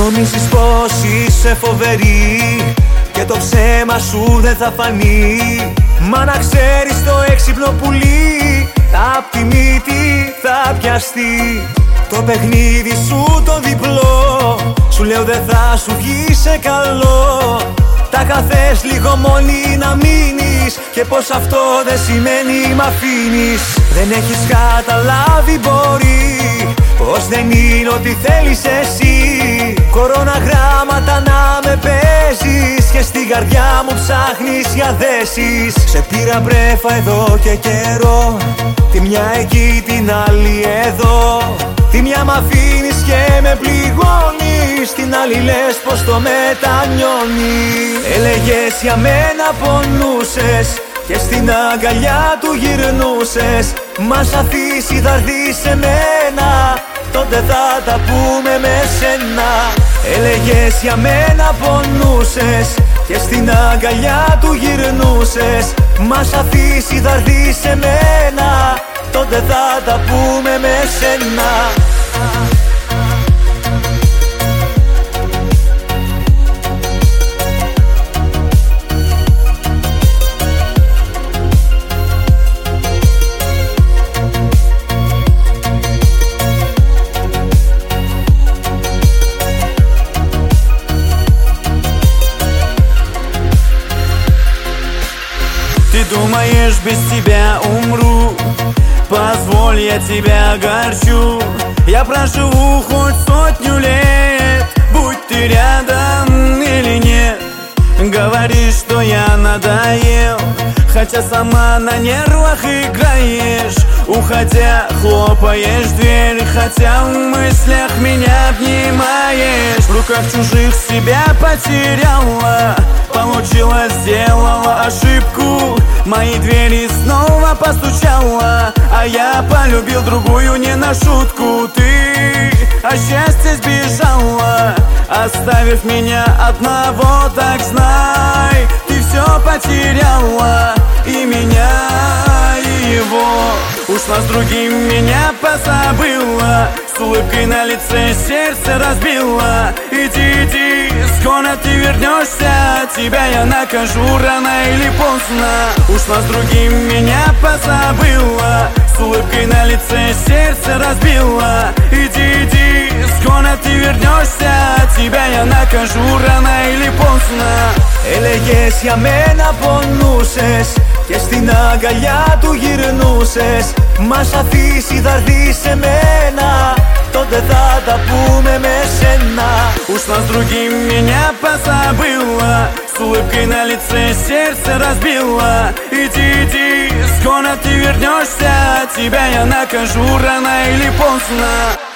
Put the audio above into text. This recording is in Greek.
Νομίζεις πως είσαι φοβερή και το ψέμα σου δεν θα φανεί. Μα να ξέρεις το έξυπνο πουλί απ' τη μύτη θα πιαστεί. Το παιχνίδι σου το διπλό σου λέω δεν θα σου βγει σε καλό. Τα θες λίγο μόνη να μείνεις και πως αυτό δεν σημαίνει μ' αφήνεις. Δεν έχεις καταλάβει μπορεί πως δεν είναι ό,τι θέλεις εσύ. Κοροναγράμματα να με παίζεις και στην καρδιά μου ψάχνεις για θέσεις. Σε πήρα πρέφα εδώ και καιρό, τη μια εκεί την άλλη εδώ. Τη μια μ' αφήνεις και με πληγώνεις, την άλλη λες πως το μετανιώνεις. Έλεγες για μένα πονούσες και στην αγκαλιά του γυρνούσες. Μας αφήσει θα έρθει σε μένα, τότε θα τα πούμε με σένα. Έλεγες για μένα πονούσες και στην αγκαλιά του γυρνούσες. Μας αφήσει θα έρθει σε μένα, τότε θα τα πούμε με σένα. Ты думаешь, без тебя умру? Позволь, я тебя огорчу. Я проживу хоть 100 лет, будь ты рядом или нет. Говоришь, что я надоел, хотя сама на нервах играешь. Уходя, хлопаешь дверь, хотя в мыслях меня обнимаешь. В руках чужих себя потеряла, получилось, сделала ошибку. Мои двери снова постучала, а я полюбил другую не на шутку. Ты от счастья сбежала, оставив меня одного, так знай, ты все потеряла, и меня, и его. Ушла с другим, меня позабыла, с улыбкой на лице сердце разбила. Иди, иди, скоро ты вернешься, тебя я накажу рано или поздно. Ушла с другим, меня позабыла, с улыбкой на лице сердце разбила. Иди, иди, скоро ты вернешься, тебя я накажу рано или поздно. Έλεγες για μένα πονούσες και στην αγκαλιά του γυρνούσες. Μας αφήσει θα έρθει σε μένα, τότε θα τα πούμε με σένα. Ушла с другим, меня позабыла, с улыбкой на лице сердце разбила. Иди, иди, скоро ты вернешься, тебя я накажу рано или поздно.